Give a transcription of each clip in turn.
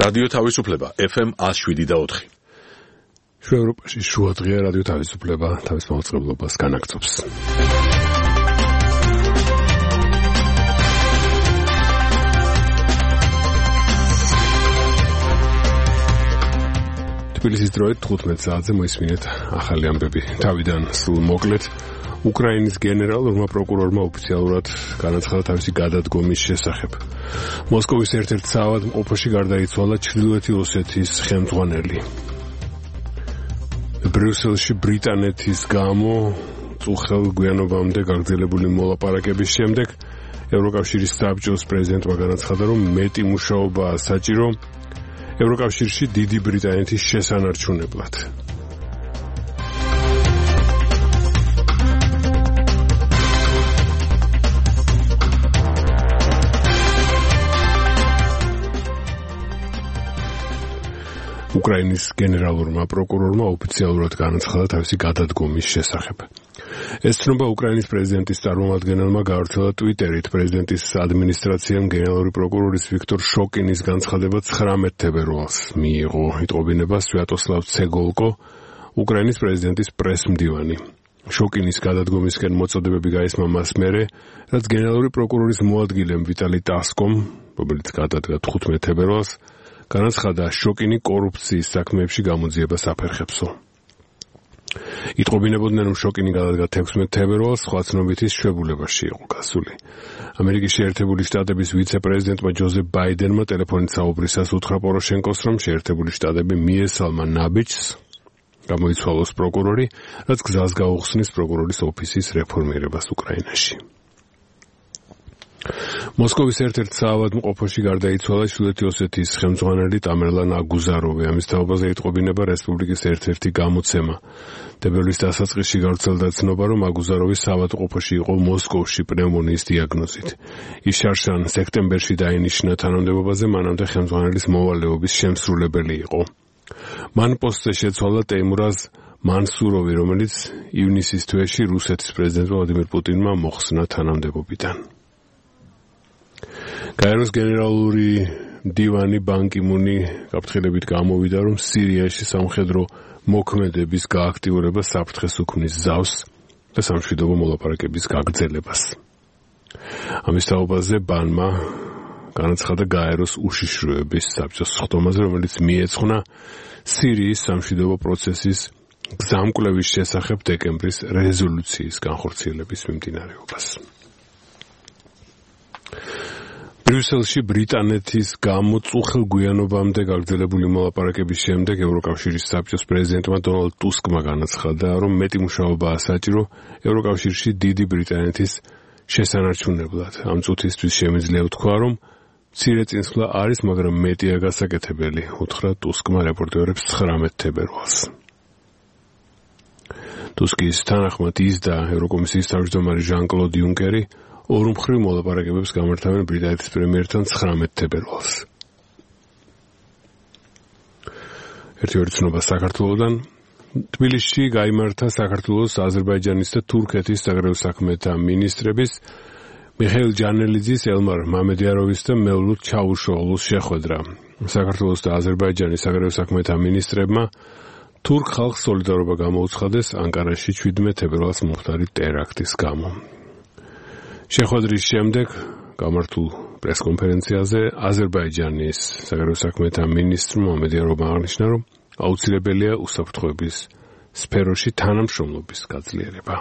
რადიო თავისუფლება FM 107.4. შუა ევროპაში შუადღეა რადიო თავისუფლება თავის მაუწყებლობას განაგრძობს. თბილისის დროით 15 საათზე მოისმინეთ ახალი ამბები. თავიდან სულ მოკლედ უკრაინის გენერალურმა პროკურორმა ოფიციალურად განაცხადა თავისი გადადგომის შესახებ. მოსკოვის ერთ-ერთ საავადმყოფოში გარდაიცვალა ჩრდილოეთი ოსეთის ხელმძღვანელი. ბრიუსელში ბრიტანეთის გამო წუხელ გვიანობამდე გაგრძელებული მოლაპარაკების შემდეგ ევროკავშირის საბჭოს პრეზიდენტმა განაცხადა, რომ მეტი მუშაობაა საჭირო ევროკავშირში დიდი ბრიტანეთის შესანარჩუნებლად. უკრაინის გენერალურმა პროკურორმა ოფიციალურად განაცხადა თავისი გადადგომის შესახებ. ეს ცნობა უკრაინის პრეზიდენტის წარმომადგენელმა გავრცელა ტვიტერით. პრეზიდენტის ადმინისტრაციამ გენერალური პროკურორის ვიქტორ შოკინის განცხადება 19 თებერვალს მიიღო. იტყობინება სვიატოსლავ ცეგოლკო, უკრაინის პრეზიდენტის პრესმდივანი. შოკინის გადადგომისკენ მოწოდებები გაისმა მას მერე, რაც გენერალური პროკურორის მოადგილემ ვიტალი ტასკომ, რომელიც გადადგა 15 თებერვალს, განაცხადა შოკინი კორუფციის საქმეებში გამოძიებას აფერხებსო. იტყობინებოდნენ, რომ შოკინი გადადგა 16 თებერვალს სხვა ცნობითის შვებულებაში იყო გასული. ამერიკის შეერთებული შტატების ვიცე-პრეზიდენტმა ჯოზეფ ბაიდენმა ტელეფონით საუბრისას უთხრა პოროშენკოს, რომ შეერთებული შტატები მიესალმა ნაბიჯს გამოიცვალოს პროკურორი, რაც გზას გაუხსნის პროკურორის ოფისის რეფორმირებას უკრაინაში. მოსკოვის ერთ-ერთ საავადმყოფოში გარდაიცვალა ჩრდილოეთი ოსეთის ხელმძღვანელი ტამერლან აგუზაროვი. ამის თაობაზე იტყობინება რესპუბლიკის ერთ-ერთი გამოცემა. თებერვლის დასაწყისში გავრცელდა ცნობა, რომ აგუზაროვი საავადმყოფოში იყო მოსკოვში პნევმონიის დიაგნოზით. ის შარშან სექტემბერში დაინიშნა თანამდებობაზე, მანამდე ხელმძღვანელის მოვალეობის შემსრულებელი იყო. მან პოსტზე შეცვალა ტეიმურაზ მანსუროვი, რომელიც ივნისის თვეში რუსეთის პრეზიდენტმა ვლადიმირ პუტინმა მოხსნა თანამდებობიდან. გაეროს გენერალური მდივანი ბან კი მუნი გაფრთხილებით გამოვიდა, რომ სირიაში სამხედრო მოქმედების გააქტიურება საფრთხეს უქმნის ზავს და სამშვიდობო მოლაპარაკების გაგრძელებას. ამის თაობაზე ბანმა განაცხადა გაეროს უშიშროების საბჭოს სხდომაზე, რომელიც მიეძღვნა სირიის სამშვიდობო პროცესის გზამკვლევის შესახებ დეკემბრის რეზოლუციის განხორციელების მიმდინარეობას. ბრიუსელში ბრიტანეთის გამო წუხელ გვიანობამდე გაგრძელებული მოლაპარაკების შემდეგ ევროკავშირის საბჭოს პრეზიდენტმა დონალდ ტუსკმა განაცხადა, რომ მეტი მუშაობაა საჭირო ევროკავშირში დიდი ბრიტანეთის შესანარჩუნებლად. ამ წუთისთვის შემიძლია ვთქვა, რომ მცირე წინსვლა არის, მაგრამ მეტია გასაკეთებელი, უთხრა ტუსკმა რეპორტერებს 19 თებერვალს. ტუსკის თანახმად ის და ევროკომისიის თავმჯდომარე ჟან-კლოდ იუნკერი ორმხრივ მოლაპარაკებებს გამართავენ ბრიტანეთის პრემიერთან 19 თებერვალს. ერთი ცნობა საქართველოდან. თბილისში გაიმართა საქართველოს, აზერბაიჯანის და თურქეთის საგარეო საქმეთა მინისტრების მიხეილ ჯანელიძის, ელმარ მამედიაროვის და მევლութ ჩავუშოღლუს შეხვედრა. საქართველოს და აზერბაიჯანის საგარეო საქმეთა მინისტრებმა თურქ ხალხს სოლიდარობა გამოუცხადეს ანკარაში 17 თებერვალს მომხდარი ტერაქტის გამო. შეხვედრის შემდეგ გამართულ პრესკონფერენციაზე აზერბაიჯანის საგარეო საქმეთა მინისტრმა მამედიაროვმა აღნიშნა, რომ აუცილებელია უსაფრთხოების სფეროში თანამშრომლობის გაძლიერება.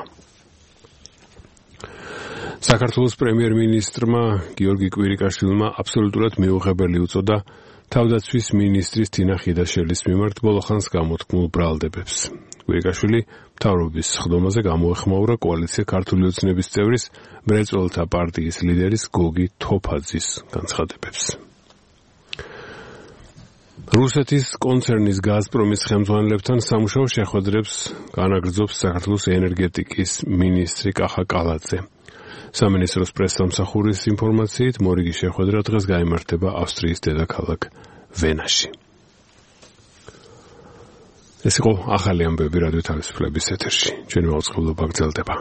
საქართველოს პრემიერ-მინისტრმა გიორგი კვირიკაშვილმა აბსოლუტურად მიუღებელი უწოდა თავდაცვის მინისტრის თინა ხიდაშელის მიმართ ბოლოხანს გამოთქმულ ბრალდებებს. კვირიკაშვილი მთავრობის სხდომაზე გამოეხმაურა კოალიცია ქართული ოცნების წევრის მრეწველთა პარტიის ლიდერის გოგი თოფაძის განცხადებებს. რუსეთის კონცერნის გაზპრომის ხელმძღვანელებთან სამუშაო შეხვედრებს განაგრძობს საქართველოს ენერგეტიკის მინისტრი კახა კალაძე. სამინისტროს პრესსამსახურის ინფორმაციით, მორიგი შეხვედრა დღეს გაიმართება ავსტრიის დედაქალაქ ვენაში. ეს იყო ახალი ამბები რადიო თავისუფლების ეთერში. ჩვენი მაუწყებლობა გრძელდება.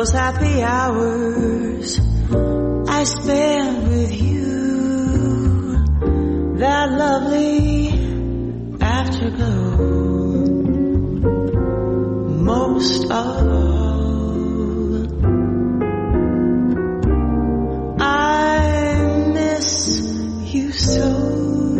those happy hours I spent with you, that lovely afterglow. Most of all, I miss you so.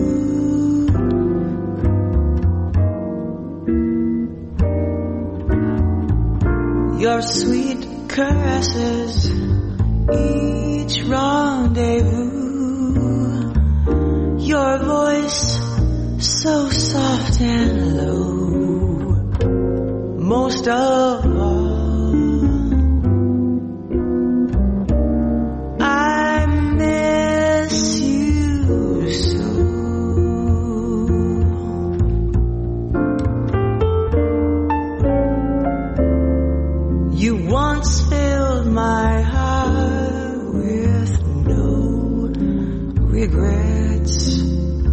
Your sweet caresses, each rendezvous, your voice so soft and low. Most of all, I miss you so. You once filled my heart with no regrets,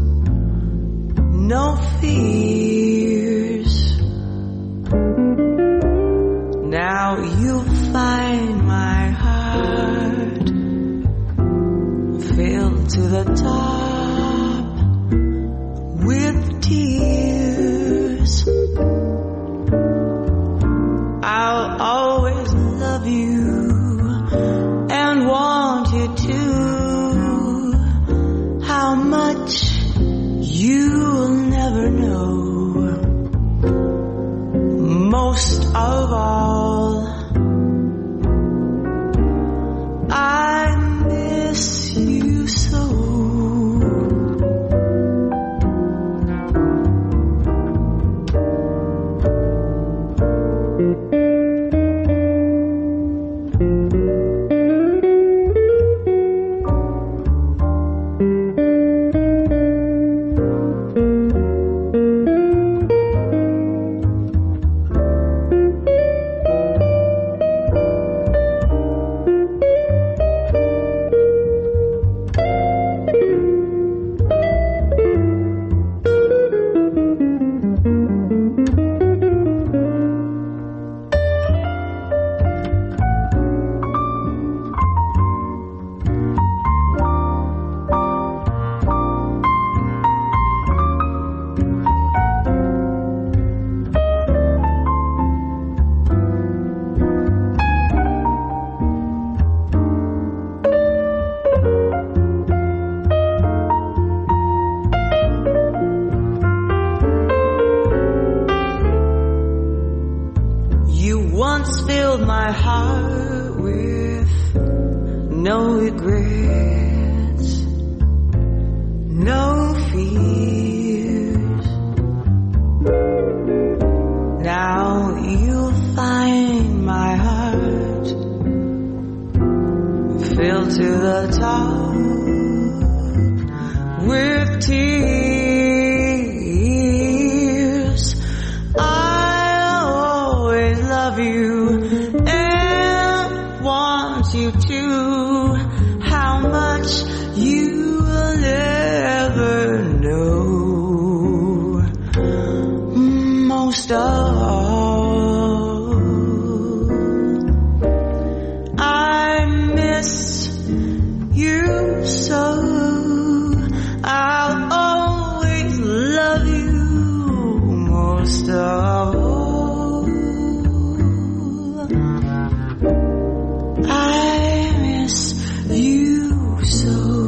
no fears. Now you find my heart filled to the top with tears. I'll always love you and want you to. How much you'll never know. Most of all, I miss you so. My heart with no regrets, no fears. Now you'll find my heart filled to the top with tears. I'll always love you and want you to. How much you will never know. Most of all, I miss you so. I'll always love you. Most of all, you so.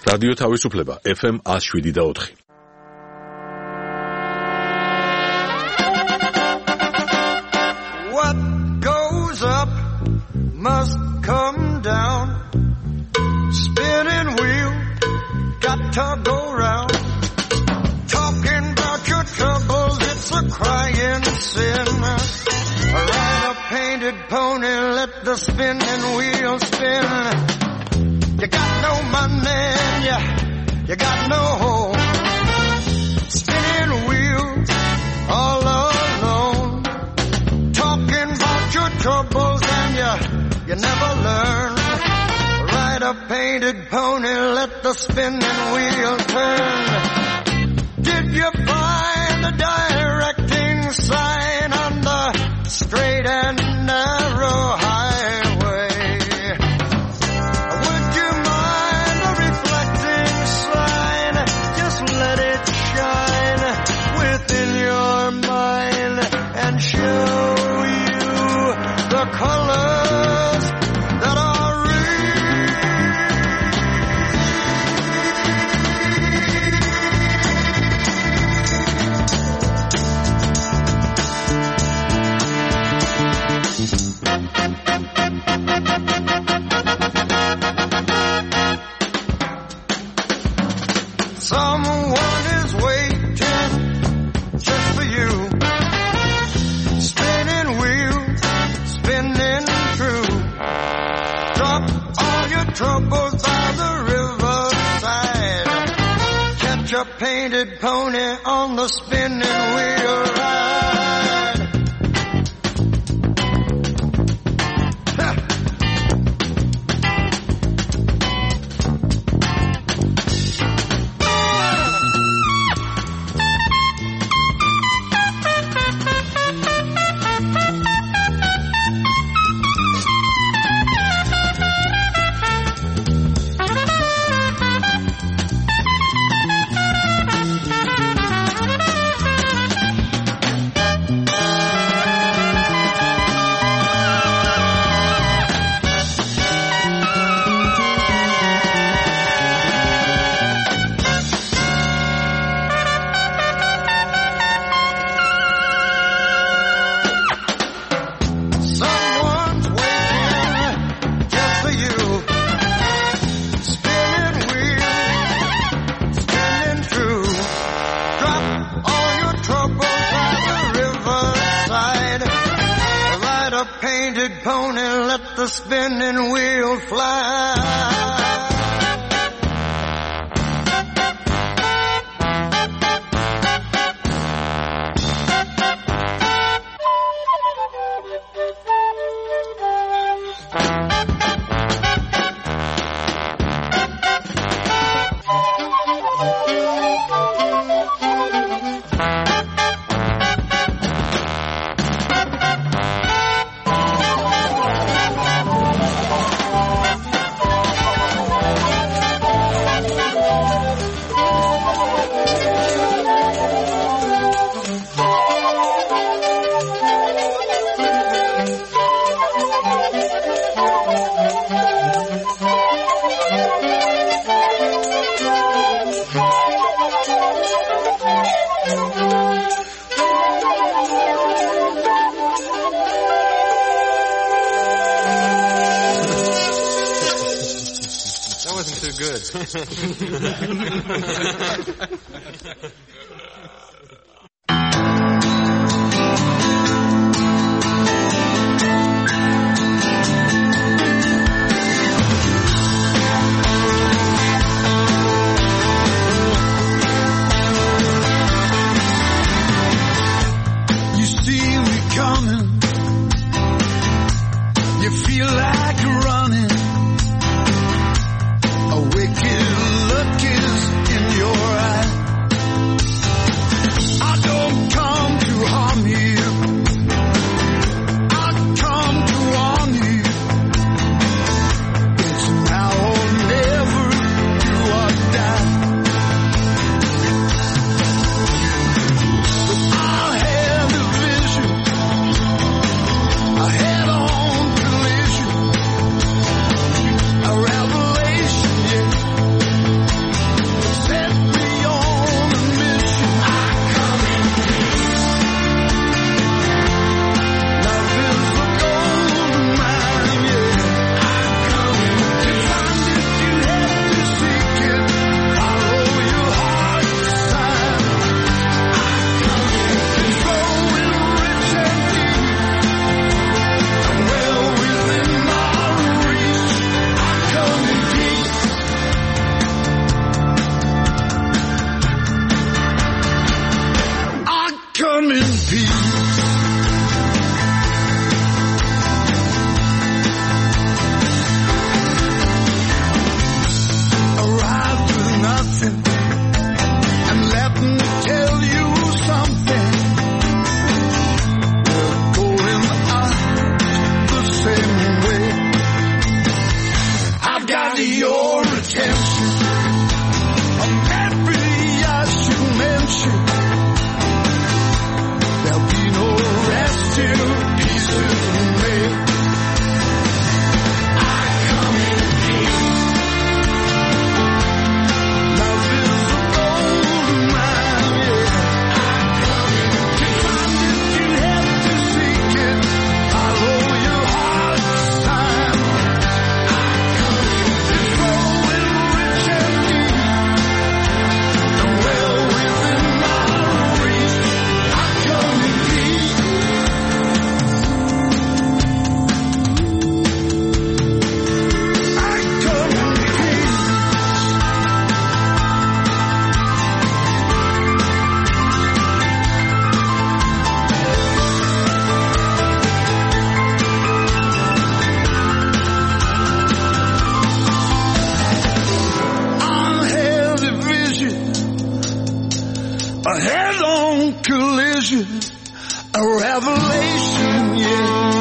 რადიო თავისუფლება FM 107.4. What goes up must come down. Spinning wheel, got to go round. Talking about your troubles, it's a crying sin. Ride a painted pony, let the spinning wheel spin. You got no money, you got no home. Spinning wheel, all alone. Talking about your troubles and you never learn. Ride a painted pony, let the spinning wheel turn. Did you find the directing sign on the straight and narrow highway? Would you mind the reflecting sign? Just let it shine within your mind and show you the colors that are someone is waiting just for you. Spinning wheel, spinning true. Drop all your troubles by the riverside. Catch a painted pony on the spinning wheel ride. The spinning wheel fly. vision, a revelation, yeah.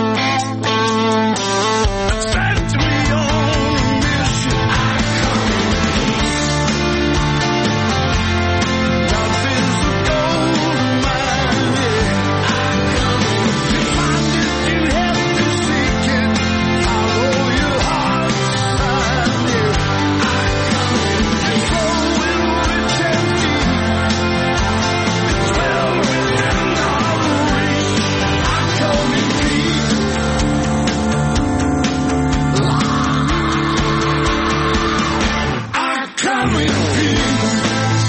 Sent me on a mission. Love is a gold mine, yeah. You find it, you have to seek it. Follow your heart's sign, yeah. And flow in rich and deep. It's well within our reach. I come in peace. I come in peace.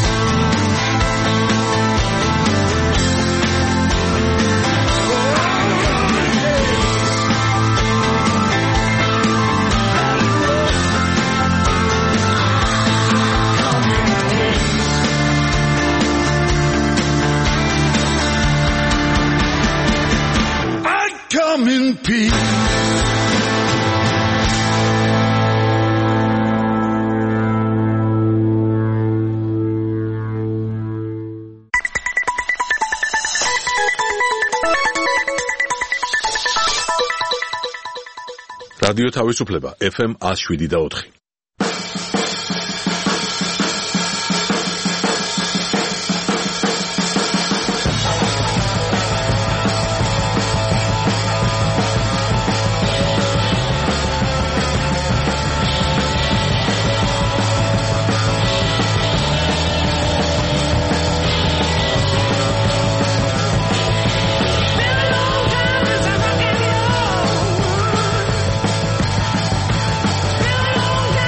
I come in peace. რადიო თავისუფლება FM 107.4. Been a long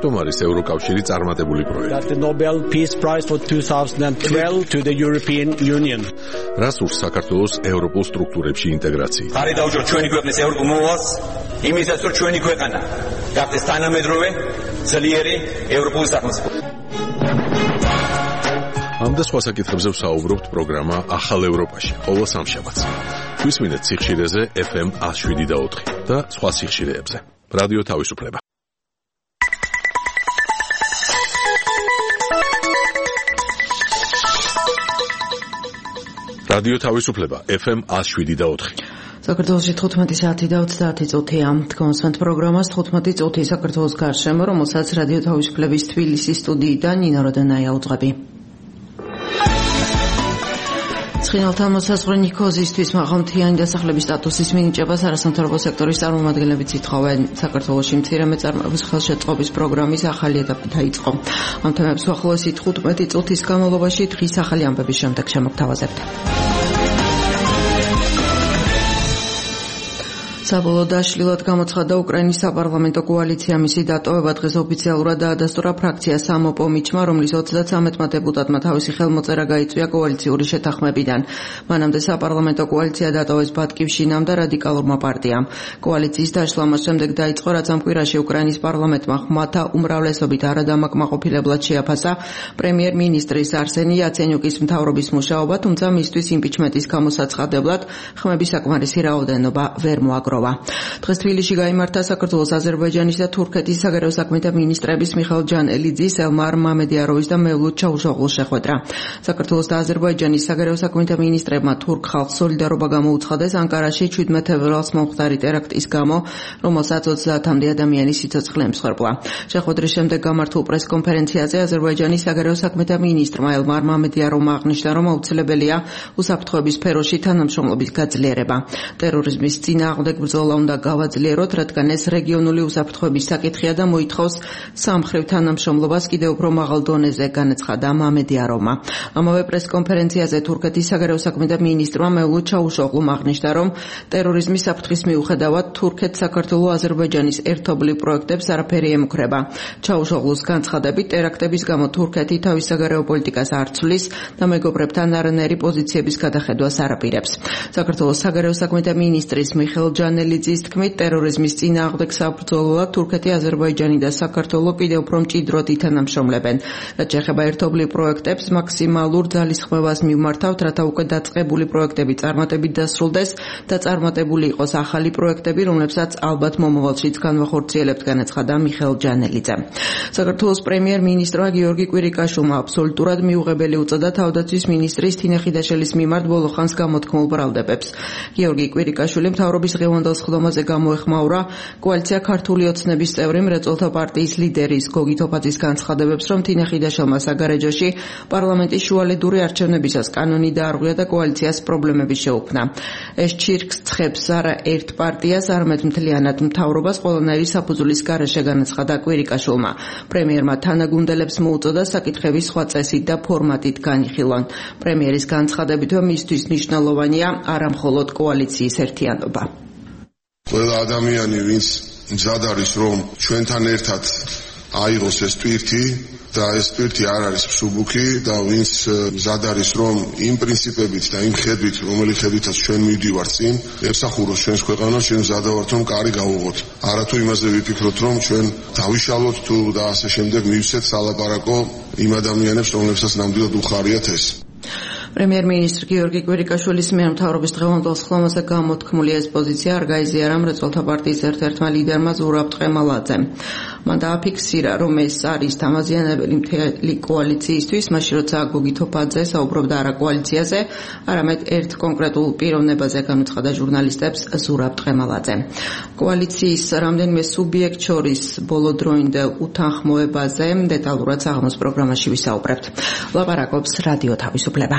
რატომ არის ევროკავშირი წარმატებული პროექტი? That the Nobel Peace Prize for 2012 to the European Union. რას ურს საქართველოს ევროპულ სტრუქტურებში ინტეგრაცია? ხარი დაუჯეროთ ჩვენი ქვეყნის ევროპულ მოვალს, იმისათვის რომ ჩვენი ქვეყანა გახდეს თანამედროვე, ძლიერი ევროპული სახელმწიფო. ამ და სხვა საკითხებზე ვსაუბრობთ პროგრამა ახალ ევროპაში, ყოველ სამშაბათს. გვისმინეთ სიხშირეზე FM 107.4 და სხვა სიხშირეებზე. რადიო თავისუფლება. რადიო თავისუფლება FM 107.4. საქართველოში 15 საათი და 30 წუთია. თქვენს პროგრამას 15 წუთი საქართველოს გარშემო, რომელსაც რადიო თავისუფლების თბილისის სტუდიიდან ნინო როდენაია უძღვები. ცხინვალთან მოსაზღვრე ნიქოზისთვის მაღალმთიანი დასახლების სტატუსის მინიჭებას არასამთავრობო სექტორის წარმომადგენლებიც ითხოვენ. საქართველოში მცირე მეწარმოების ხელშეწყობის პროგრამის ახალი ეტაპი დაიწყო. ამ თემებს უახლოესი 15 წუთის განმავლობაში დღის ახალი ამბების შემდეგ შემოგთავაზებთ. საბოლოო დაშლილად გამოცხადდა უკრაინის საპარლამენტო კოალიცია. მისი დატოვება დღეს ოფიციალურად დაადასტურა ფრაქცია სამოპო მიჩმა, რომლის 33 დეპუტატმა თავისი ხელმოწერა გაიწვია კოალიციური შეთანხმებიდან. მანამდე საპარლამენტო კოალიცია დატოვეს ბატკივშინამ და რადიკალურმა პარტიამ. კოალიციის დაშლა მას შემდეგ დაიწყო, რაც ამ კვირაში უკრაინის პარლამენტმა ხმათა უმრავლესობით არადამაკმაყოფილებლად შეაფასა პრემიერ-მინისტრის არსენი იაცენიუკის მთავრობის მუშაობა, თუმცა მისთვის იმპიჩმენტის გამოსაცხადებლად ხმების საკმარისი რაოდენობა ვერ მოაგროვა. დღეს თბილისში გაიმართა საქართველოს, აზერბაიჯანის და თურქეთის საგარეო საქმეთა მინისტრების მიხეილ ჯანელიძის, ელმარ მამედიაროვის და მევლუდ ჩაუშოღლუს შეხვედრა. საქართველოს და აზერბაიჯანის საგარეო საქმეთა მინისტრებმა თურქ ხალხს სოლიდარობა გამოუცხადეს ანკარაში 17 ფევრალს მომხდარი ტერაქტის გამო, რომელსაც 30-მდე ადამიანი სიცოცხლე ემსხვერპლა. შეხვედრის შემდეგ გამართულ პრესკონფერენციაზე აზერბაიჯანის საგარეო საქმეთა მინისტრმა ელმარ მამედიაროვმა აღნიშნა, რომ აუცილებელია უსაფრთხოების სფეროში თანამშრომლობის გაძლიერება. ტერორიზმის წინააღმდეგ ბრძოლა უნდა გავაძლიეროთ, რადგან ეს რეგიონული უსაფრთხოების საკითხია და მოითხოვს სამხრივ თანამშრომლობას კიდევ უფრო მაღალ დონეზე, განაცხადა მამედიაროვმა. ამავე პრესკონფერენციაზე თურქეთის საგარეო საქმეთა მინისტრმა მევლუდ ჩაუშოღლუმ აღნიშნა, რომ ტერორიზმის საფრთხის მიუხედავად თურქეთს საქართველო-აზერბაიჯანის ერთობლივ პროექტებს არაფერი ემუქრება. ჩაუშოღლუს განცხადებით, ტერაქტების გამო თურქეთი თავის საგარეო პოლიტიკას არ ცვლის და მეგობრებთან არანაირი პოზიციების გადახედვას არ აპირებს. საქართველოს საგარეო საქმეთა მინისტრის მიხეილ ჯანელიძის თქმით, ტერორიზმის წინააღმდეგ საბრძოლველად თურქეთი, აზერბაიჯანი და საქართველო კიდევ უფრო მჭიდროდ ითანამშრომლებენ. რაც შეეხება ერთობლივ პროექტებს, მაქსიმალურ ძალისხმევას მივმართავთ, რათა უკვე დაწყებული პროექტები წარმატებით დასრულდეს და წარმატებული იყოს ახალი პროექტები, რომლებსაც ალბათ მომავალშიც განვახორციელებთ, განაცხადა მიხეილ ჯანელიძემ. საქართველოს პრემიერ-მინისტრმა გიორგი კვირიკაშვილმა აბსოლუტურად მიუღებელი უწოდა თავდაცვის მინისტრის თინე ხიდაშელის მიმართ ბოლოხანს გამოთქმულ ბრალდებებს. გიორგი კვირიკაშვილი მთავრობის ღევანდელ სხდომაზე გამოეხმაურა კოალიცია ქართული ოცნების წევრი მრეწველთა პარტიის ლიდერის გოგი თოფაძის განცხადებებს, რომ თინე ხიდაშელმა საგარეჯოში პარლამენტის შუალედური არჩევნებისას კანონი დაარღვია და კოალიციას პრობლემები შეუქმნა. ეს ჩირკს ცხებს არა ერთ პარტიას, არამედ მთლიანად მთავრობას ყველანაირი საფუძვლის გარეშე, განაცხადა კვირიკაშვილმა. პრემიერმა თანაგუნდელებს მოუწოდა საკითხების სხვა წესით და ფორმატით განიხილონ. პრემიერის განცხადებითვე მისთვის მნიშვნელოვანია არა მხოლოდ კოალიციის ერთიანობა. ყველა ადამიანი, ვინც მზად არის, რომ ჩვენთან ერთად აიღოს ეს ტვირთი და ეს ტვირთი არ არის მსუბუქი და ვინც მზად არის, რომ იმ პრინციპებით და იმ ხედვით, რომელი ხედვითაც ჩვენ მივდივართ წინ, ემსახუროს ჩვენს ქვეყანას, ჩვენ მზად ვართ, რომ კარი გავუღოთ. არათუ იმაზე ვიფიქროთ, რომ ჩვენ დავიშალოთ თუ და ასე შემდეგ მივცეთ სალაპარაკო იმ ადამიანებს, რომლებსაც ნამდვილად უხარიათ ეს. პრემიერ-მინისტრი გიორგი კვირიკაშვილის მიერ მთავრობის დღევანდელ სხდომაზე გამოთქმული ეს პოზიცია არ გაიზიარა მრეწველთა პარტიის ერთ-ერთმა ლიდერმა ზურაბ ტყემალაძემ. მან დააფიქსირა, რომ ეს არის დამაზიანებელი მთელი კოალიციისთვის, მაშინ როცა გოგი თოფაძე საუბრობდა არა კოალიციაზე, არამედ ერთ კონკრეტულ პიროვნებაზე, განაცხადა ჟურნალისტებს ზურაბ ტყემალაძე. კოალიციის რამდენიმე სუბიექტ შორის ბოლოდროინდელ უთანხმოებაზე დეტალურად საღამოს პროგრამაში ვისაუბრებთ. ლაპარაკობს რადიო თავისუფლება.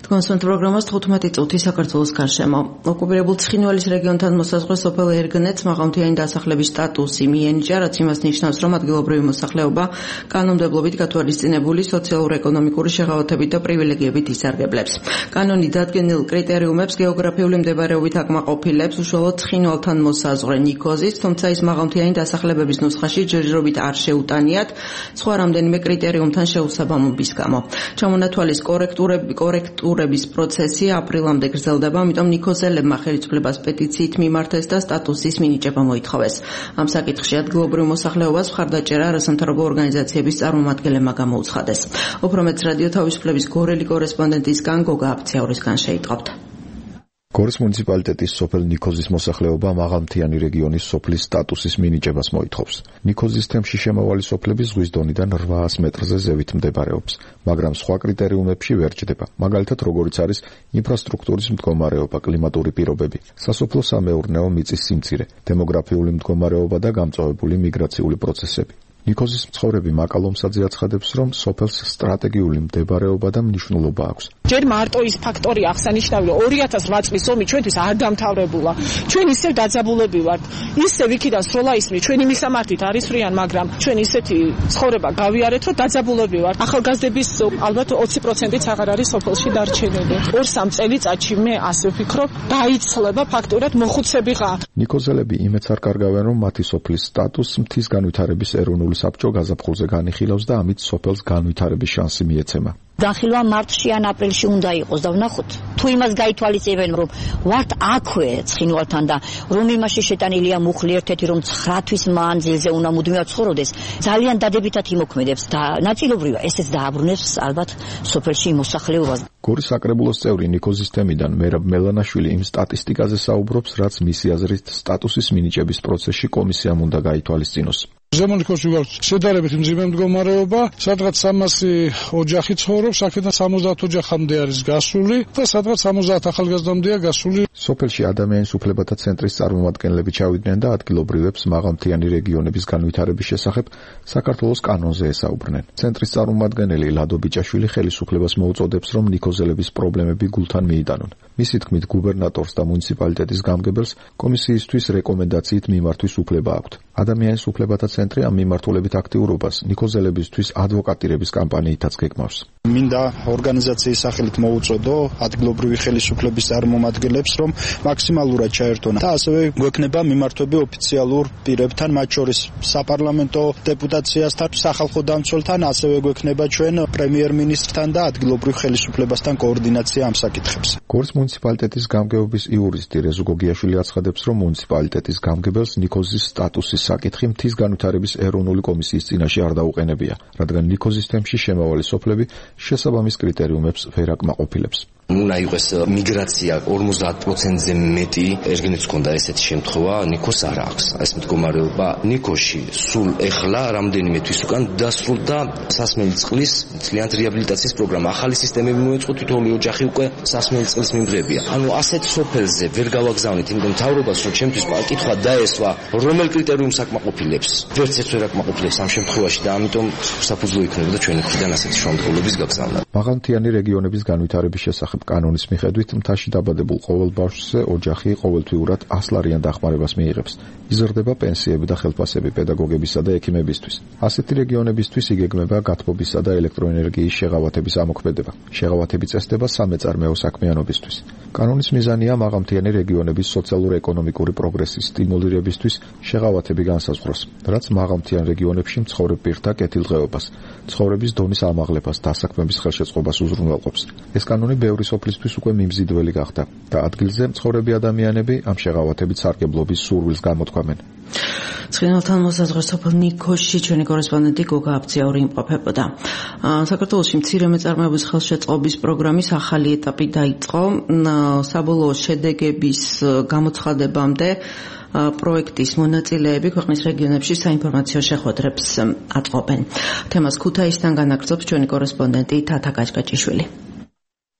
კონსულტ პროგრამას 15 წუთი საქართველოს გარშემო. ოკუპირებულ ცხინვალის რეგიონთან მოსაზღვრე სოფელ ერგნეთს მაღალმთიანი დასახლების სტატუსი მიენიჭა, რაც იმას ნიშნავს, რომ ადგილობრივი მოსახლეობა კანონმდებლობით გათვალისწინებული სოციალურ-ეკონომიკური შეღავათებით და პრივილეგიებით ისარგებლებს. კანონი დადგენილ კრიტერიუმებს გეოგრაფიული მდებარეობით აკმაყოფილებს უშუალოდ ცხინვალთან მოსაზღვრე ნიქოზის, თუმცა ის მაღალმთიანი დასახლებების ნუსხაში ჯერჯერობით არ შეუტანიათ სხვა რამდენიმე კრიტერიუმთან შეუსაბამობის გამო. ჩამონათვალის კორექტურების პროცესი აპრილამდე გრძელდება, ამიტომ ნიქოზელებმა ხელისუფლებას პეტიციით მიმართეს და სტატუსის მინიჭება მოითხოვეს. ამ საკითხში ადგილობრივ მოსახლეობას მხარდაჭერა არასამთავრობო ორგანიზაციების წარმომადგენლებმა გამოუცხადეს. უფრო მეტს რადიო თავისუფლების გორელი კორესპონდენტისგან გოგა აფციაურისგან შეიტყობთ. გორის მუნიციპალიტეტის სოფელ ნიქოზის მოსახლეობა მაღალმთიანი რეგიონის სოფლის სტატუსის მინიჭებას მოითხოვს. ნიქოზის თემში შემავალი სოფლები ზღვის დონიდან 800 მეტრზე ზევით მდებარეობს, მაგრამ სხვა კრიტერიუმებში ვერ ჭდება. მაგალითად, როგორიც არის ინფრასტრუქტურის მდგომარეობა, კლიმატური პირობები, სასოფლო-სამეურნეო მიწის სიმცირე, დემოგრაფიული მდგომარეობა და გამწვავებული მიგრაციული პროცესები. ნიქოზის მცხოვრები მაკალომსაძე აცხადებს, რომ სოფელს სტრატეგიული მდებარეობა და მნიშვნელობა აქვს. ჯერ მარტო ის ფაქტორი აღსანიშნავია, 2008 წლის ომი ჩვენთვის არ დამთავრებულა. ჩვენ ისევ დაძაბულები ვართ. ისევ იქიდან სროლა ისმის, ჩვენი მისამართით არის ფრიან, მაგრამ ჩვენ ისეთი ცხოვრება გავიარეთ, რომ დაძაბულები ვართ. ახალგაზრდების ალბათ 20%-იც აღარ არის სოფელში დარჩენილი. 2-3 წელიწადში მე ასე ვფიქრობ, დაიცლება ფაქტურად მოხუცებიღა. ნიქოზელები იმეც არ კარგავენ, რომ მათი სოფლის სტატუსს მთის განვითარების ეროვნული საბჭო გაზაფხულზე განიხილავს და ამით სოფელს განვითარების შანსი მიეცემა. განხილვა მარტში ან აპრილში უნდა იყოს და ვნახოთ თუ იმას გაითვალისწინებენ რომ ვართ აქვე ცხინვალთან და რომ იმაში შეტანილია მუხლი ერთ-ერთი რომ 9 თვის მანძილზე უნდა მუდმივად ცხოვრობდეს ძალიან დადებითად იმოქმედებს და ნაწილობრივად ესეც დააბრუნებს ალბათ სოფელში მოსახლეობას. გორის საკრებულოს წევრი ნიქოზის თემიდან მერაბ მელანაშვილი იმ სტატისტიკაზე საუბრობს, რაც მისი აზრით სტატუსის მინიჭების პროცესში კომისიამ უნდა გაითვალისწინოს. ზემო ნიქოზში გვაქვს შედარებით მძიმე მდგომარეობა, სადღაც 300 ოჯახი ცხოვრობს, აქედან 70 ოჯახამდე არის გასული და სადღაც 70 ახალგაზრდამდეა გასული. სოფელში ადამიანის უფლებათა ცენტრის წარმომადგენლები ჩავიდნენ და ადგილობრივებს მაღალმთიანი რეგიონების განვითარების შესახებ საქართველოს კანონზე ესაუბრნენ. ცენტრის წარმომადგენელი ლადო ბიჭაშვილი ხელისუფლებას მოუწოდებს, რომ ნიქოზელების პრობლემები გულთან მიიტანონ. მისი თქმით, გუბერნატორს და მუნიციპალიტეტის გამგებელს კომისიისთვის რეკომენდაციით მიმართვის უფლება აქვთ. ადამიანის უფლებათა ცენტრი ამ მიმართულებით აქტიურობას ნიქოზელებისთვის ადვოკატირების კამპანიითაც გეგმავს. მინდა ორგანიზაციის სახელით მოუწოდო ადგილობრივი ხელისუფლების წარმომადგენლებს, რომ მაქსიმალურად ჩაერთონ და ასევე გვექნება მიმართვები ოფიციალურ პირებთან, მათ შორის საპარლამენტო დეპუტაციასთან, სახალხო დამცველთან, ასევე გვექნება ჩვენ პრემიერ-მინისტრთან და ადგილობრივ ხელისუფლებასთან კოორდინაცია ამ საკითხებზე. გორის მუნიციპალიტეტის გამგეობის იურისტი რეზო გოგიაშვილი აცხადებს, რომ მუნიციპალიტეტის გამგებელს ნიქოზის სტატუსის საკითხი მთის განვითარების ეროვნული კომისიის წინაშე არ დაუყენებია, რადგან ნიქოზის თემში შემავალი სოფლები შესაბამის კრიტერიუმებს ვერ აკმაყოფილებს. უნდა იყოს მიგრაცია 50%-ზე მეტი, ერგენიც ქონდა ესეთი შემთხვევა, ნიქოს არ აქვს. ეს მდგომარეობა ნიქოში სულ ეხლა რამდენიმე თვის უკან დასრულდა სასმელი წყლის მთლიანად რეაბილიტაციის პროგრამა. ახალი სისტემები მოეწყო, თითოეული ოჯახი უკვე სასმელი წყლის მიმღებია. ანუ ასეთ სოფელზე ვერ გავაგზავნით, იმიტომ მთავრობას რომ ჩემთვის კითხვა დაესვა, რომელ კრიტერიუმს აკმაყოფილებს. ვერც ერთ ვერ აკმაყოფილებს ამ შემთხვევაში და ამიტომ საფუძველი იქნებოდა ჩვენი მხრიდან ასეთი შემთხვევების გაგზავნა. მაღალმთიანი რეგიონების განვითარების შესახებ კანონის მიხედვით მთაში დაბადებულ ყოველ ბავშვზე ოჯახი ყოველთვიურად 100 ლარიან დახმარებას მიიღებს. იზრდება პენსიები და ხელფასები პედაგოგებისა და ექიმებისთვის. ასეთი რეგიონებისთვის იგეგმება გათბობისა და ელექტროენერგიის შეღავათების ამოქმედება. შეღავათები წესდება სამეწარმეო საქმიანობისთვის. კანონის მიზანია მაღალმთიანი რეგიონების სოციალურ-ეკონომიკური პროგრესის სტიმულირებისთვის შეღავათები განსაზღვროს, რაც მაღალმთიან რეგიონებში მცხოვრებ პირთა კეთილდღეობას, ცხოვრების დონის ამაღლებას, დასაქმების ხელშეწყობას უზრუნველყოფს. ეს კანონი ბევრი სოფლისთვის უკვე მიმზიდველი გახდა და ადგილზე მცხოვრები ადამიანები ამ შეღავათებით სარგებლობის სურვილს გამოთქვამენ. ცხინვალთან მოსაზღვრე სოფელ ნიქოზში ჩვენი კორესპონდენტი გოგა აფციაური იმყოფებოდა. საქართველოში მცირე მეწარმეობის ხელშეწყობის პროგრამის ახალი ეტაპი დაიწყო. საბოლოო შედეგების გამოცხადებამდე პროექტის მონაწილეები ქვეყნის რეგიონებში საინფორმაციო შეხვედრებს აწყობენ. თემას ქუთაისიდან განაგრძობს ჩვენი კორესპონდენტი თათა გაჭკაჭიშვილი.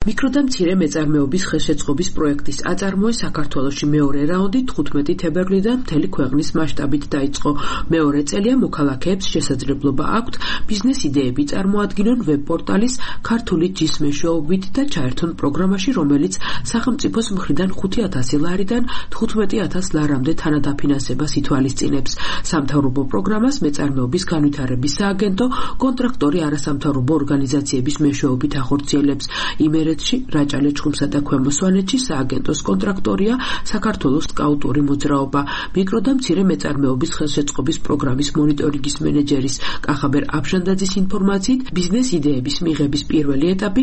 მიკრო და მცირე მეწარმეობის ხელშეწყობის პროექტის აწარმოე საქართველოში მეორე რაუნდი 15 თებერვლიდან მთელი ქვეყნის მასშტაბით დაიწყო. მეორე წელია მოქალაქეებს შესაძლებლობა აქვთ ბიზნეს იდეები წარმოადგინონ ვებ-პორტალის ქართული ჯის მეშვეობით და ჩაერთონ პროგრამაში, რომელიც სახელმწიფოს მხრიდან 5,000 ლარიდან 15,000 ლარამდე თანადაფინანსებას ითვალისწინებს. სამთავრობო პროგრამას მეწარმეობის განვითარების სააგენტო კონტრაქტორი არასამთავრობო ორგანიზაციების მეშვეობით ახორციელებს. იმერეთში, რაჭა-ლეჩხუმსა და ქვემო სვანეთში სააგენტოს კონტრაქტორია საქართველოს სკაუტური მოძრაობა. მიკრო და მცირე მეწარმეობის ხელშეწყობის პროგრამის მონიტორინგის მენეჯერის კახაბერ აბჟანდაძის ინფორმაციით, ბიზნეს იდეების მიღების პირველი ეტაპი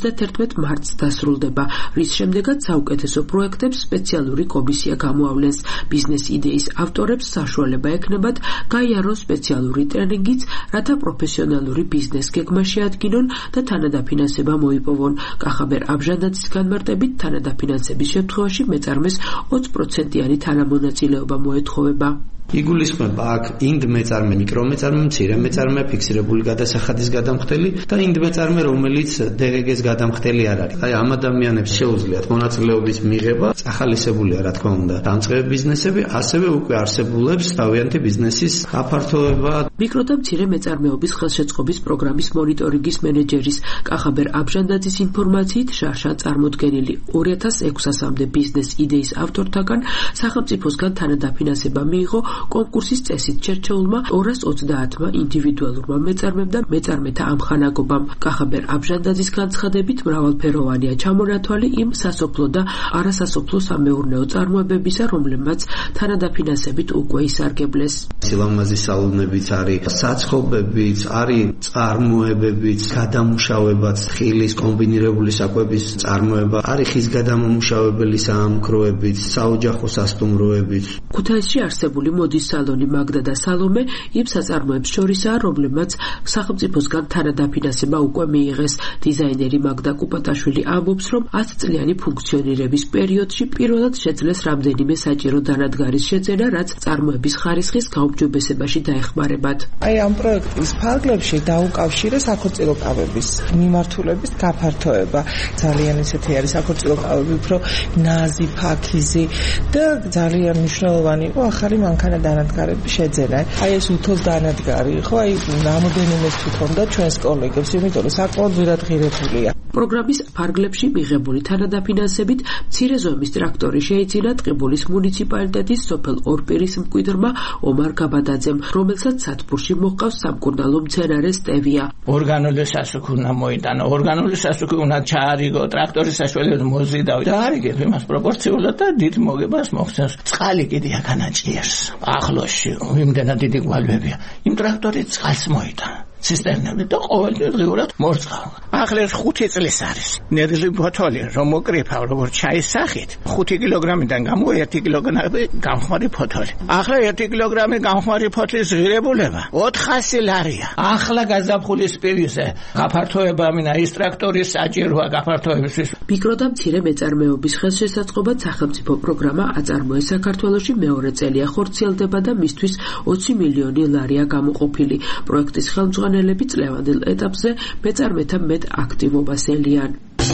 31 მარტს დასრულდება, რის შემდეგაც საუკეთესო პროექტებს სპეციალური კომისია გამოავლენს. ბიზნეს იდეის ავტორებს საშუალება ექნებათ გაიარონ სპეციალური ტრენინგიც, რათა პროფესიონალური ბიზნეს გეგმა შეადგინონ და თანადაფინანსება მოიპოვონ. კახაბერ აბჟანდაძის განმარტებით, თანადაფინანსების შემთხვევაში მეწარმეს 20%-იანი თანამონაწილეობა მოეთხოვება. იგულისხმება აქ ინდ მეწარმე, მიკრომეწარმე, მცირე მეწარმე, ფიქსირებული გადასახადის გადამხდელი და ინდ მეწარმე, რომელიც დგგ-ს გადამხდელი არ არის. აი ამ ადამიანებს შეუძლიათ მონაწილეობის მიღება, ახალისებულია რა თქმა უნდა დამწყები ბიზნესები, ასევე უკვე არსებულებს თავიანთი ბიზნესის აფართოება. მიკრო და მცირე მეწარმეობის ხელშეწყობის პროგრამის მონიტორინგის მენეჯერის კახაბერ აბჟანდაძის ინფორმაციით, შარშან წარმოდგენილი 2006-მდე ბიზნეს იდეის ავტორთაგან სახელმწიფოსგან თანადაფინანსება მიიღო კონკურსის წესით შერჩეულმა 230-მა ინდივიდუალურმა მეწარმემ და მეწარმეთა ამხანაგობამ. კახაბერ აბჟანდაძის განცხადებით, მრავალფეროვანია ჩამონათვალი იმ სასოფლო და არასასოფლო სამეურნეო წარმოებებისა, რომლებმაც თანადაფინანსებით უკვე ისარგებლეს. სილამაზის სალონებიც არის, საცხობებიც არის, წარმოებებიც, გადამუშავებაც, ხილის კომბინირებული საკვების წარმოება, არის ხის გადამამუშავებელი საამქროებიც, საოჯახო სასტუმროებიც. ქუთაისში არსებული მოდის სალონი მაგდა და სალომე იმ საწარმოებს შორისაა, რომლებმაც სახელმწიფოსგან თანადაფინანსება უკვე მიიღეს. დიზაინერი მაგდა კუპატაშვილი ამბობს, რომ 10 წლიანი ფუნქციონირების პერიოდში პირველად შეძლეს რამდენიმე საჭირო დანადგარის შეძენა, რაც წარმოების ხარისხის გაუმჯობესებაში დაეხმარებათ. აი ამ პროექტის ფარგლებში დაუკავშირეს საქორწილო კავების მიმართულების გაფართოება. ძალიან ისეთი არის საქორწილო კავები, უფრო ნაზი, ფაქიზი და ძალიან მნიშვნელოვანი იყო ახალი მანქანა დანადგარების შეძენა. აი ეს უთოს დანადგარი ხო, აი რამოდენიმე თვითონ და ჩვენს კოლეგებს, იმიტომ რომ საკმაოდ ძვირად ღირებულია. პროგრამის ფარგლებში მიღებული თანადაფინანსებით მცირე ზომის ტრაქტორი შეიძინა ტყიბულის მუნიციპალიტეტის სოფელ ორპირის მკვიდრმა ომარ გაბადაძემ, რომელსაც სათბურში მოჰყავს სამკურნალო მცენარე სტევია. ორგანული სასუქი უნდა მოიტანა, ორგანული სასუქი უნდა ჩაარიგო, ტრაქტორის საშუალებით მოზიდავ და არიგებ იმას პროპორციულად და დიდ მოგებას მოხსენს. წყალი კიდე განაჭიერს. ახლოში იმდენად დიდი გვალვებია. იმ ტრაქტორით წყალს მოიტანა. ცისტერნები და ყოველდღიურად მორწყავ. ახლა 5 წლის არის. ნედლი ბოთოლი რომ მოკრიფავ, როგორც ჩაის სახით, 5 კილოგრამიდან გამო 1 კილოგრამი გამხმარი ფოთოლი. ახლა 1 კილოგრამი გამხმარი ფოთლის ღირებულება 400 ლარია. ახლა გაზაფხულის პირზე გაფართოება მინა ის ტრაქტორის საჭიროა გაფართოებისთვის. მიკრო და მცირე მეწარმეობის ხელშესაწყობად სახელმწიფო პროგრამა აწარმოეს საქართველოში მეორე წელია ხორციელდება და მისთვის 20 მილიონი ლარია გამოყოფილი. პროექტის ხელმძღვანელები წლევანდელ ეტაპზე მეწარმეთა მეტ აქტივობას ელიან.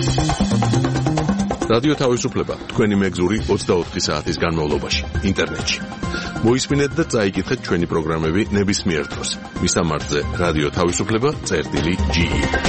რადიო თავისუფლება თქვენი მეგზური 24 საათის განმავლობაში ინტერნეტში. მოისმინეთ და წაიკითხეთ ჩვენი პროგრამები ნებისმიერ დროს. მისამართზე რადიო თავისუფლება.ge.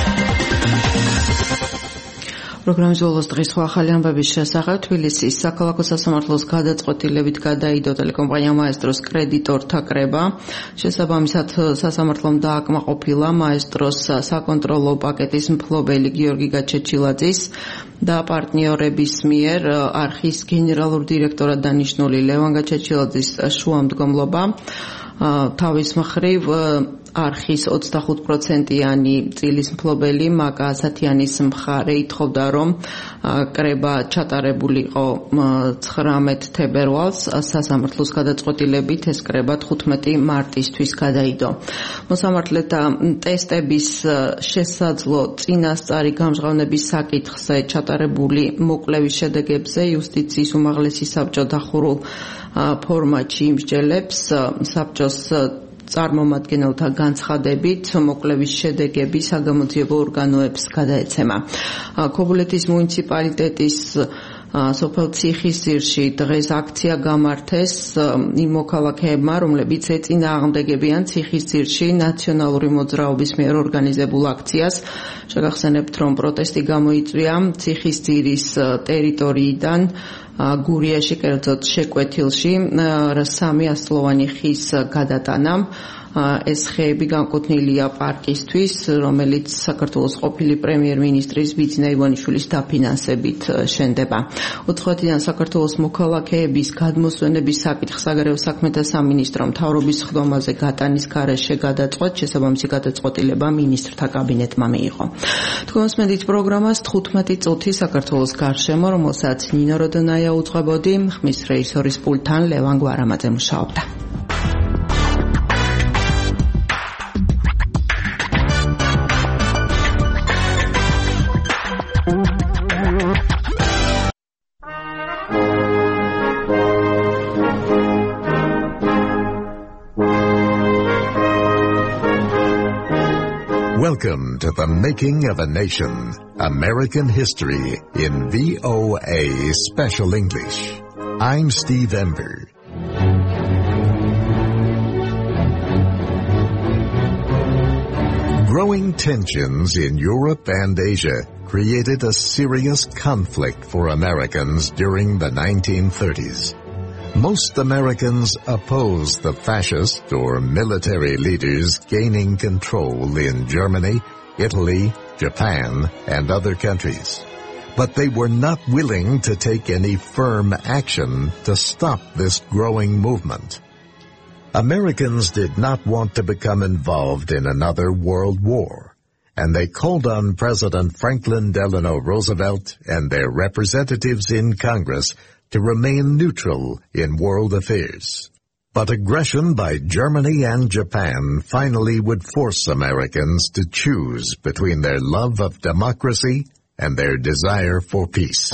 პროგრამის ბოლოს დღის სხვა ახალი ამბების შესახებ თბილისის საქალაქო სასამართლოს გადაწყვეტილებით გადაიდო ტელეკომპანია მაესტროს კრედიტორთა კრება. შესაბამისად სასამართლომ დააკმაყოფილა მაესტროს საკონტროლო პაკეტის მფლობელი გიორგი გაჩეჩილაძის და პარტნიორების მიერ არხის გენერალურ დირექტორად დანიშნული ლევან გაჩეჩილაძის შუამდგომლობა. თავის მხრივ არხის 25%-იანი წილის მფლობელი მაკა ასათიანის მხარე ითხოვდა, რომ კრება ჩატარებულიყო 19 თებერვალს, სასამართლოს გადაწყვეტილებით ეს კრება 15 მარტისთვის გადაიდო. მოსამართლეთა ტესტების შესაძლო წინასწარი გამჟღავნების საკითხზე ჩატარებული მოკვლევის შედეგებზე იუსტიციის უმაღლესი საბჭო დახურულ ფორმატში იმსჯელებს. საბჭოს წარმომადგენელთა განცხადებით მოკვლევის შედეგები საგამოძიებო ორგანოებს გადაეცემა. ქობულეთის მუნიციპალიტეტის სოფელ ციხისძირში დღეს აქცია გამართეს იმ მოქალაქეებმა, რომლებიც ეწინააღმდეგებიან ციხისძირში ნაციონალური მოძრაობის მიერ ორგანიზებულ აქციას. შეგახსენებთ, რომ პროტესტი გამოიწვია ციხისძირის ტერიტორიიდან გურიაში, კერძოდ შეკვეთილში, 300-ასლოვანი ხის გადატანამ. ეს ხეები განკუთვნილია პარკისთვის, რომელიც საქართველოს ყოფილი პრემიერ-მინისტრის ბიძინა ივანიშვილის დაფინანსებით შენდება. 4-დან საქართველოს მოქალაქეების გადმოსვენების საკითხ საგარეო საქმეთა სამინისტრომ მთავრობის ხდომაზე გატანის გარეშე გადაწყვეტ, შესაბამისი გადაწყვეტილება მინისტრთა კაბინეტმა მიიღო. თქვენს მედით პროგრამას 15 წუთი საქართველოს გარშემო, რომელსაც ნინო როდონაია უძღვებოდი, ხმის რეჟისორის პულტთან ლევან გვარამაძე მუშაობდა. Welcome to The Making of a Nation, American History in VOA Special English. I'm Steve Ember. Growing tensions in Europe and Asia created a serious conflict for Americans during the 1930s. Most Americans opposed the fascist or military leaders gaining control in Germany, Italy, Japan, and other countries. But they were not willing to take any firm action to stop this growing movement. Americans did not want to become involved in another world war, and they called on President Franklin Delano Roosevelt and their representatives in Congress to remain neutral in world affairs. But aggression by Germany and Japan finally would force Americans to choose between their love of democracy and their desire for peace.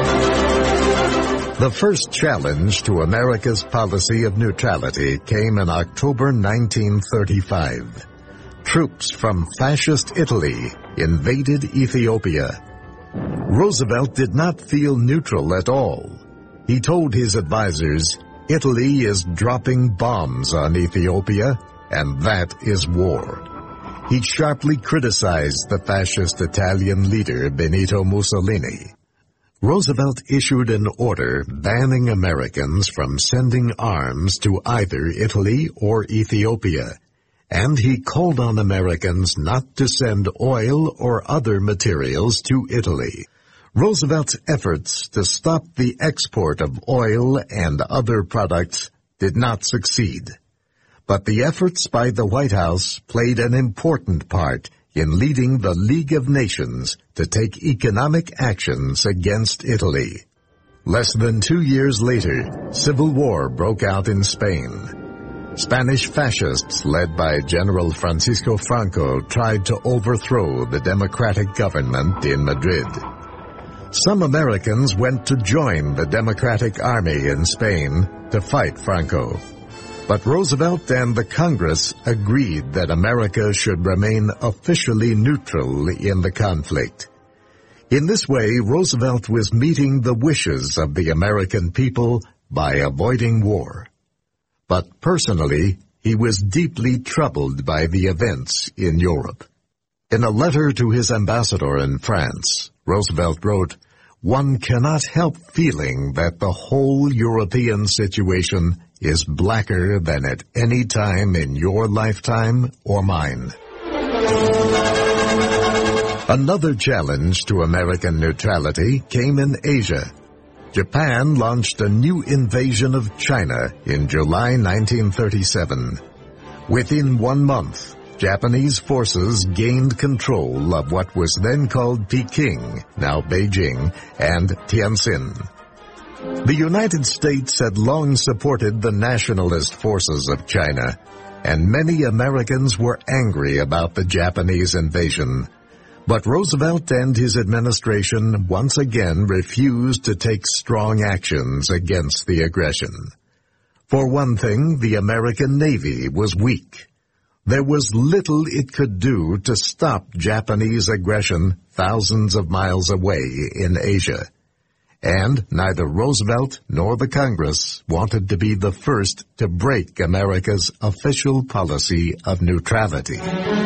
The first challenge to America's policy of neutrality came in October 1935. Troops from fascist Italy invaded Ethiopia. Roosevelt did not feel neutral at all. He told his advisers, Italy is dropping bombs on Ethiopia, and that is war. He sharply criticized the fascist Italian leader Benito Mussolini. Roosevelt issued an order banning Americans from sending arms to either Italy or Ethiopia, and he called on Americans not to send oil or other materials to Italy. Roosevelt's efforts to stop the export of oil and other products did not succeed. But the efforts by the White House played an important part in leading the League of Nations to take economic actions against Italy. Less than 2 years later, civil war broke out in Spain. Spanish fascists led by General Francisco Franco tried to overthrow the democratic government in Madrid. Some Americans went to join the Democratic Army in Spain to fight Franco. But Roosevelt and the Congress agreed that America should remain officially neutral in the conflict. In this way, Roosevelt was meeting the wishes of the American people by avoiding war. But personally, he was deeply troubled by the events in Europe. In a letter to his ambassador in France, Roosevelt wrote, "One cannot help feeling that the whole European situation is blacker than at any time in your lifetime or mine." Another challenge to American neutrality came in Asia. Japan launched a new invasion of China in July 1937. Within 1 month, Japanese forces gained control of what was then called Peking, now Beijing, and Tianjin. The United States had long supported the nationalist forces of China, and many Americans were angry about the Japanese invasion. But Roosevelt and his administration once again refused to take strong actions against the aggression. For one thing, the American Navy was weak. There was little it could do to stop Japanese aggression thousands of miles away in Asia. And neither Roosevelt nor the Congress wanted to be the first to break America's official policy of neutrality.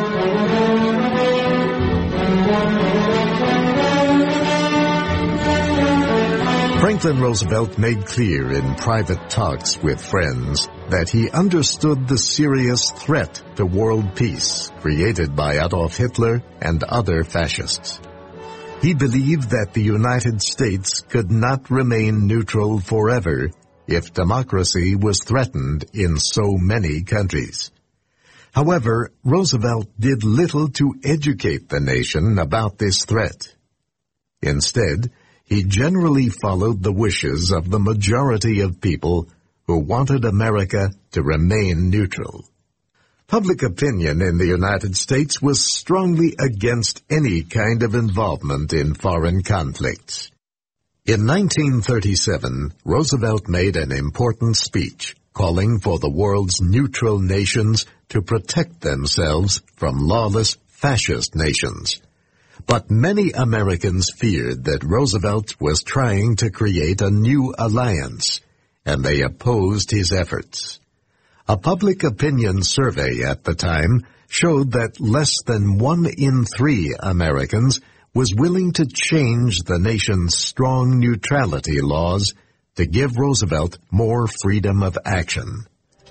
Franklin Roosevelt made clear in private talks with friends that he understood the serious threat to world peace created by Adolf Hitler and other fascists. He believed that the United States could not remain neutral forever if democracy was threatened in so many countries. However, Roosevelt did little to educate the nation about this threat. Instead, he generally followed the wishes of the majority of people who wanted America to remain neutral. Public opinion in the United States was strongly against any kind of involvement in foreign conflicts. In 1937, Roosevelt made an important speech calling for the world's neutral nations to protect themselves from lawless fascist nations. But many Americans feared that Roosevelt was trying to create a new alliance, and they opposed his efforts. A public opinion survey at the time showed that less than 1 in 3 Americans was willing to change the nation's strong neutrality laws to give Roosevelt more freedom of action.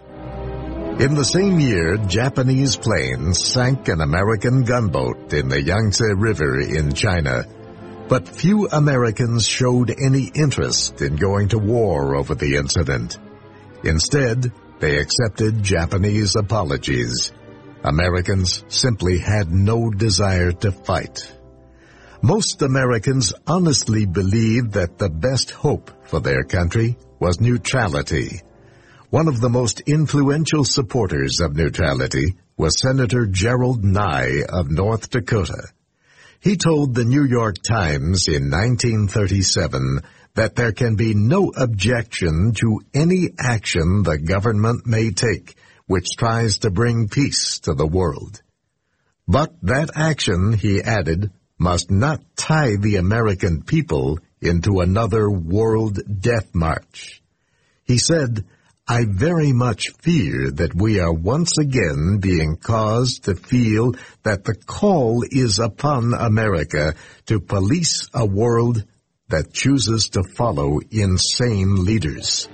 In the same year, Japanese planes sank an American gunboat in the Yangtze River in China, but few Americans showed any interest in going to war over the incident. Instead, they accepted Japanese apologies. Americans simply had no desire to fight. Most Americans honestly believed that the best hope for their country was neutrality. One of the most influential supporters of neutrality was Senator Gerald Nye of North Dakota. He told the New York Times in 1937 that there can be no objection to any action the government may take which tries to bring peace to the world. But that action, he added, must not tie the American people into another world death march. He said, "I very much fear that we are once again being caused to feel that the call is upon America to police a world that chooses to follow insane leaders."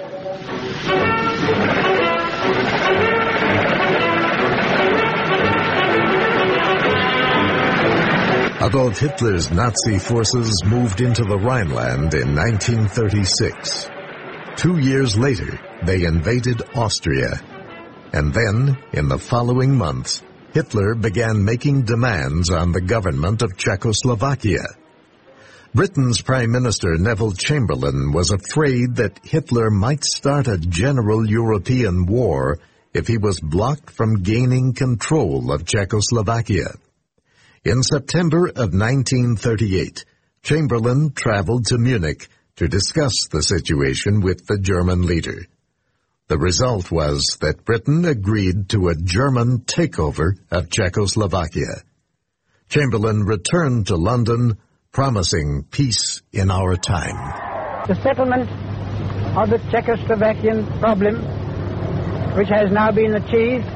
Adolf Hitler's Nazi forces moved into the Rhineland in 1936. 2 years later, they invaded Austria. And then, in the following months, Hitler began making demands on the government of Czechoslovakia. Britain's Prime Minister Neville Chamberlain was afraid that Hitler might start a general European war if he was blocked from gaining control of Czechoslovakia. In September of 1938, Chamberlain traveled to Munich to discuss the situation with the German leader. The result was that Britain agreed to a German takeover of Czechoslovakia. Chamberlain returned to London, promising peace in our time. The settlement of the Czechoslovakian problem, which has now been achieved,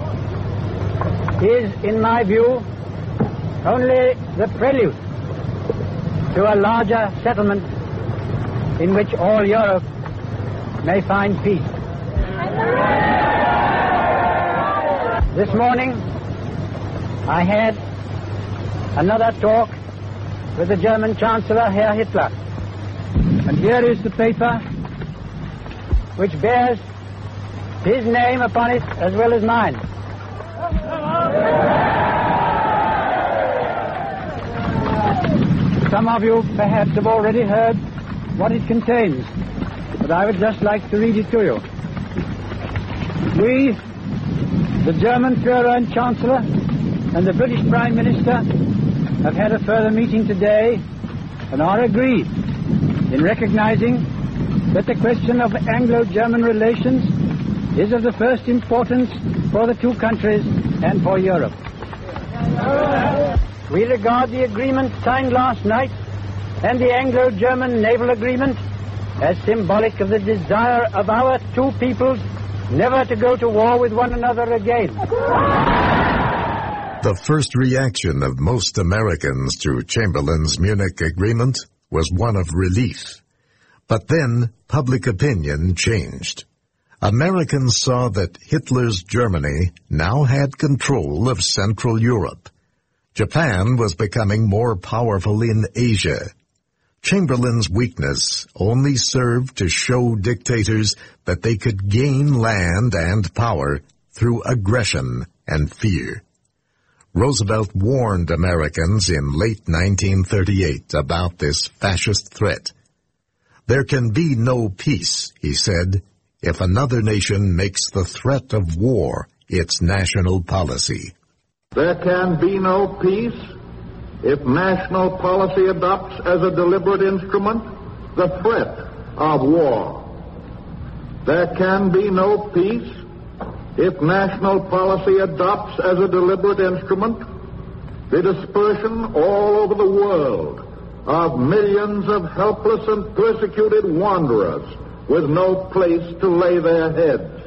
is, in my view, only the prelude to a larger settlement in which all Europe may find peace. This morning, I had another talk with the German Chancellor, Herr Hitler. And here is the paper which bears his name upon it as well as mine. Some of you perhaps have already heard what it contains, but I would just like to read it to you. We, the German Führer and Chancellor, and the British Prime Minister have had a further meeting today and are agreed in recognizing that the question of Anglo-German relations is of the first importance for the two countries and for Europe. We regard the agreement signed last night and the Anglo-German naval agreement as symbolic of the desire of our two peoples never to go to war with one another again. The first reaction of most Americans to Chamberlain's Munich Agreement was one of relief. But then public opinion changed. Americans saw that Hitler's Germany now had control of Central Europe. Japan was becoming more powerful in Asia. Chamberlain's weakness only served to show dictators that they could gain land and power through aggression and fear. Roosevelt warned Americans in late 1938 about this fascist threat. There can be no peace, he said, if another nation makes the threat of war its national policy. There can be no peace if national policy adopts as a deliberate instrument the threat of war. There can be no peace if national policy adopts as a deliberate instrument the dispersion all over the world of millions of helpless and persecuted wanderers with no place to lay their heads.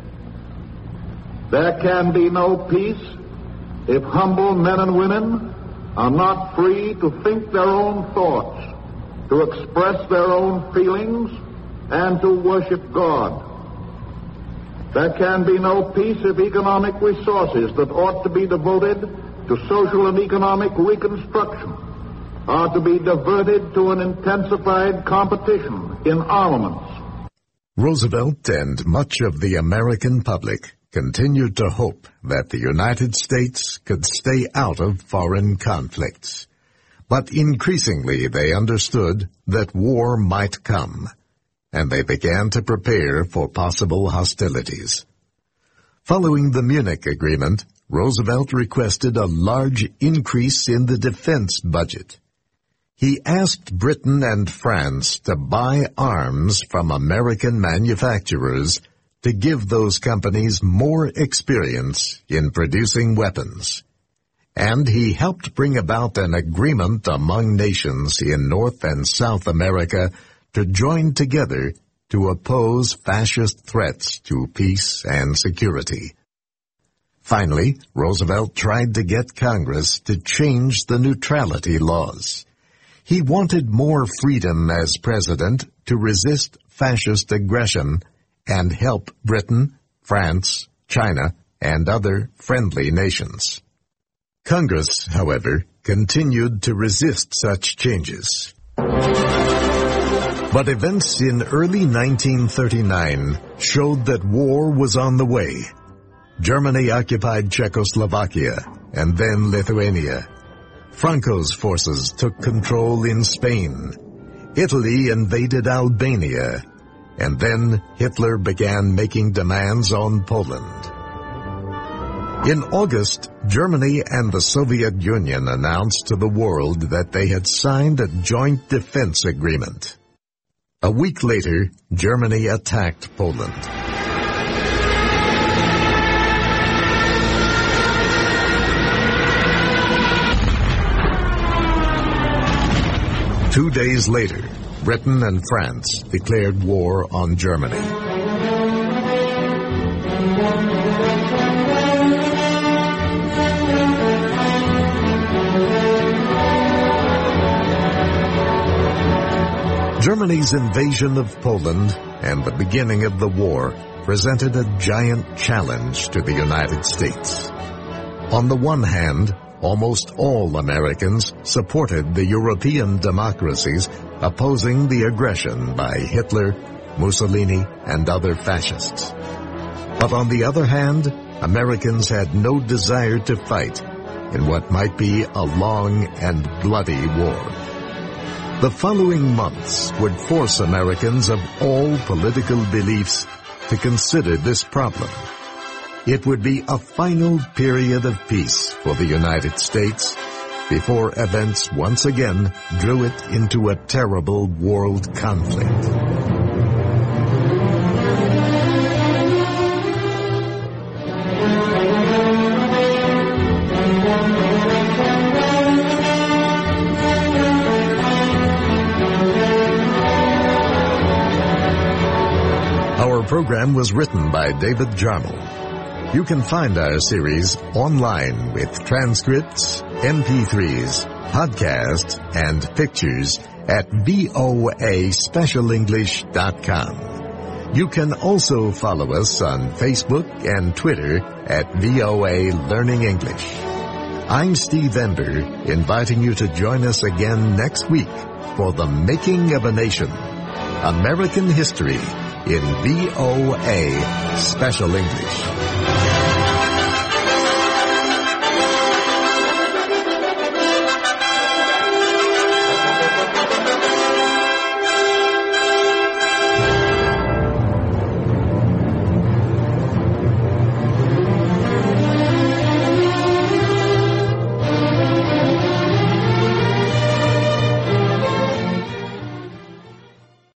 There can be no peace if humble men and women are not free to think their own thoughts, to express their own feelings, and to worship God. There can be no peace if economic resources that ought to be devoted to social and economic reconstruction are to be diverted to an intensified competition in armaments. Roosevelt and much of the American public continued to hope that the United States could stay out of foreign conflicts. But increasingly they understood that war might come, and they began to prepare for possible hostilities. Following the Munich Agreement, Roosevelt requested a large increase in the defense budget. He asked Britain and France to buy arms from American manufacturers to give those companies more experience in producing weapons. And he helped bring about an agreement among nations in North and South America to join together to oppose fascist threats to peace and security. Finally, Roosevelt tried to get Congress to change the neutrality laws. He wanted more freedom as president to resist fascist aggression and help Britain, France, China, and other friendly nations. Congress, however, continued to resist such changes. But events in early 1939 showed that war was on the way. Germany occupied Czechoslovakia and then Lithuania. Franco's forces took control in Spain. Italy invaded Albania. And then Hitler began making demands on Poland. In August, Germany and the Soviet Union announced to the world that they had signed a joint defense agreement. A week later, Germany attacked Poland. Two days later, Britain and France declared war on Germany. Germany's invasion of Poland and the beginning of the war presented a giant challenge to the United States. On the one hand, almost all Americans supported the European democracies opposing the aggression by Hitler, Mussolini, and other fascists. But on the other hand, Americans had no desire to fight in what might be a long and bloody war. The following months would force Americans of all political beliefs to consider this problem. It would be a final period of peace for the United States before events once again drew it into a terrible world conflict. Our program was written by David Jarmel. You can find our series online with transcripts, MP3s, podcasts, and pictures at voaspecialenglish.com. You can also follow us on Facebook and Twitter at VOA Learning English. I'm Steve Ender, inviting you to join us again next week for The Making of a Nation, American History in VOA Special English.